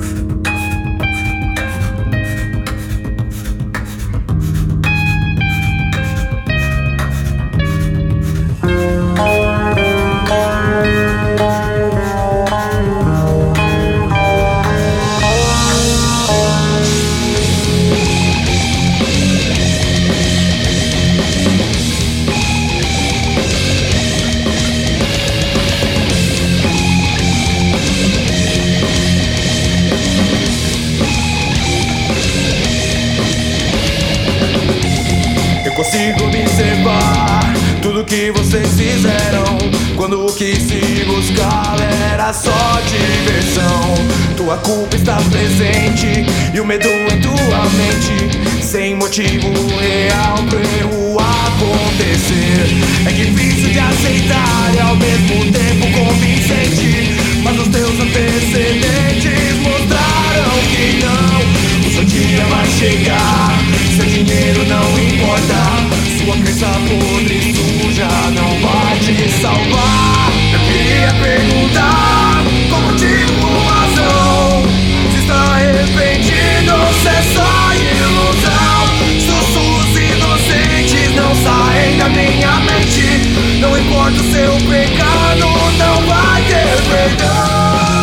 Consigo observar tudo que vocês fizeram, quando o que se buscava era só diversão. Tua culpa está presente e o medo em tua mente, sem motivo real pro erro acontecer. É difícil de aceitar e ao mesmo tempo convincente, mas os teus antecedentes mostraram que não. O seu dia vai chegar, seu dinheiro não importa, sua crença podre e suja não vai te salvar. Eu queria perguntar qual motivo ou razão, se está arrependido ou se é só ilusão. Sussurros inocentes não saem da minha mente, não importa o seu pecado, não vai ter perdão.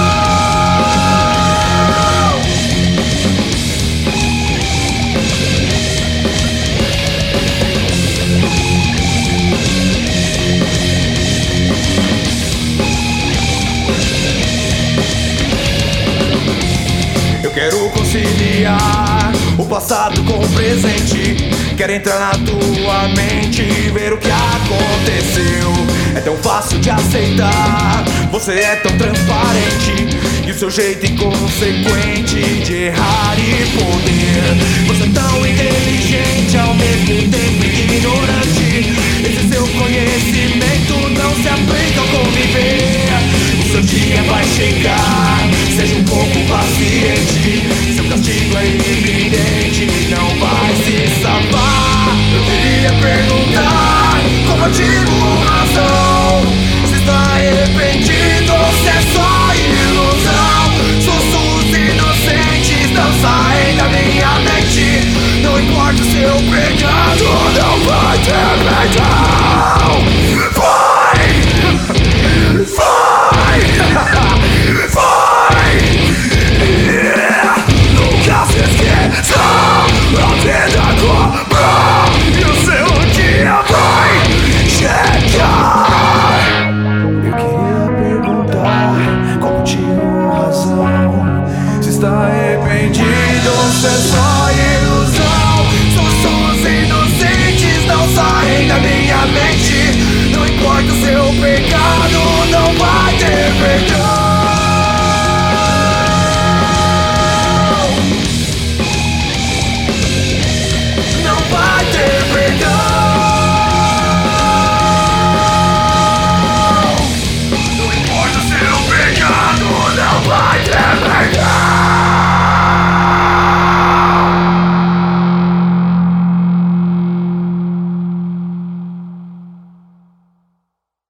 Quero conciliar o passado com o presente. Quero entrar na tua mente e ver o que aconteceu. É tão fácil de aceitar, você é tão transparente, e o seu jeito inconsequente de errar e poder. Você é tão inteligente, ao mesmo tempo ignorante. Esse seu conhecimento não se aplica ao conviver. O seu dia vai chegar, seja um pouco paciente, seu castigo é iminente.